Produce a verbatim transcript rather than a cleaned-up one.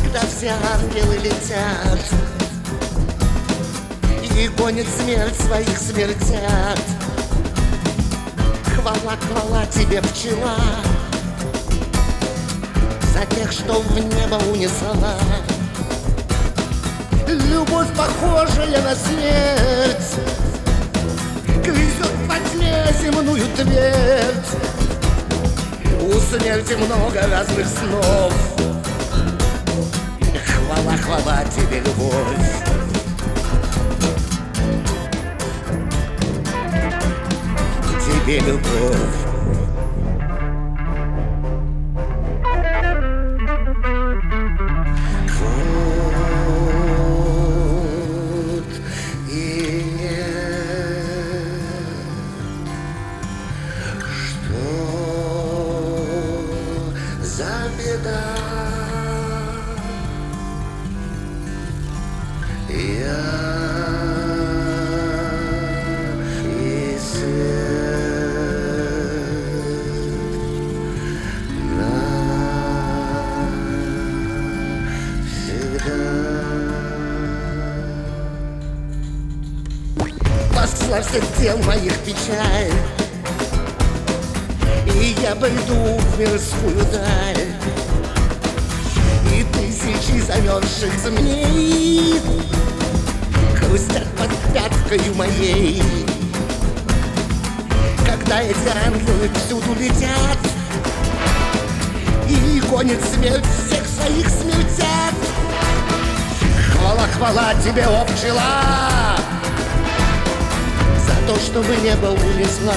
когда все ангелы летят и гонят смерть своих смертят. Хвала, хвала тебе, пчела, за тех, что в небо унесла. Любовь, похожая на смерть, грызет во тьме земную твердь. У смерти много разных снов. Хвала, хвала тебе, любовь. Тебе любовь. Вот и нет, что за беда. Я и свет навсегда. Посла всех дел моих печаль, и я пойду в мирскую даль. И тысячи замерзших змей хрустят под пяткою моей. Когда эти ангелы всюду летят и гонят смерть всех своих смертят. Хвала, хвала тебе, о пчела, за то, что в небо унесла.